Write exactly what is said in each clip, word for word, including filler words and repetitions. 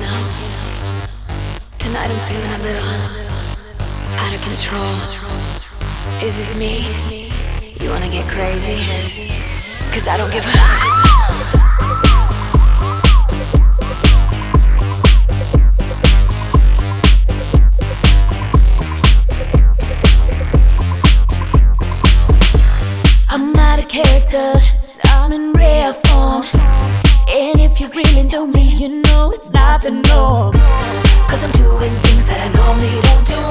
know. Tonight I'm feeling a little out of control. Is this me? You wanna get crazy? Cause I don't give a I'm out of character, I'm in rare form. And if you really know me, you know it's not the norm. Cause I'm doing things that I normally don't do.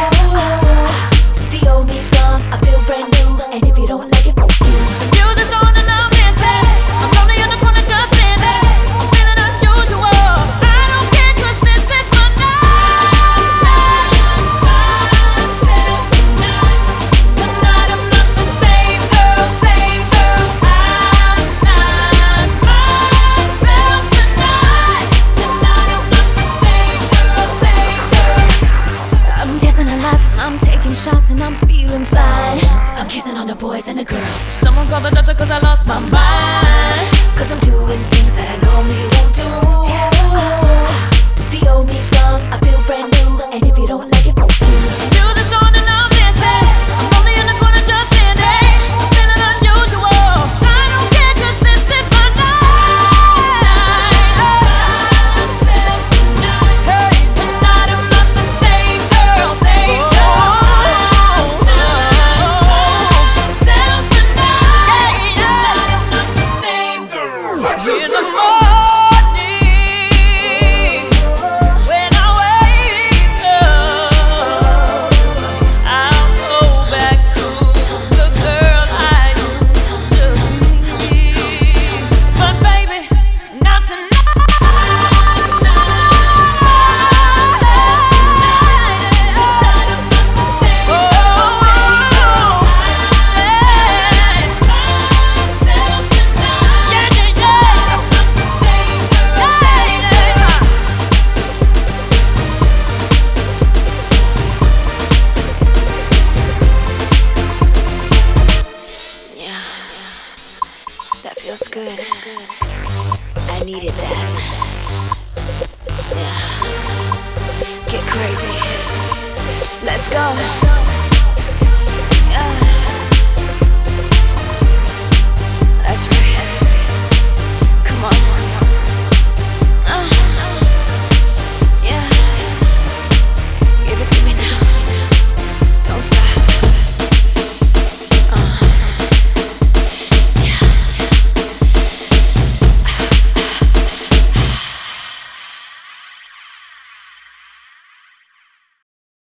The old me's gone, I feel brand new. And if you don't like it, fuck you. The music's on and I'm dancing. I'm lonely in the corner just standing. I'm feeling unusual. I don't care cause this is my night. Myself tonight. Tonight I'm not the same girl, same girl. I'm not myself tonight. Tonight I'm not the same girl, same girl. I'm dancing a lot, I'm taking shots and I'm feeling fine. I'm kissing on the boys and the girls. Someone call the doctor cause I lost my mind. Cause I'm doing things that I normally won't do. The old me's gone, I feel brand new. And if you don't like it, fuck you. Music's on and I'm dancing. I'm only in the corner just standing. I'm feeling unusual. I don't care cause this is my night. Myself tonight. Hey, tonight I'm not the same girl, same girl. Myself tonight. Tonight I'm not the same girl. In the morning, when I wake up, I'll go back to the girl I used to be. But baby, not tonight. Tonight I'm not the same girl, same girl. Myself tonight. Yeah, yeah, yeah. I'm not the same girl, same girl. Yeah, that feels good. I needed that. Yeah, get crazy. Let's go.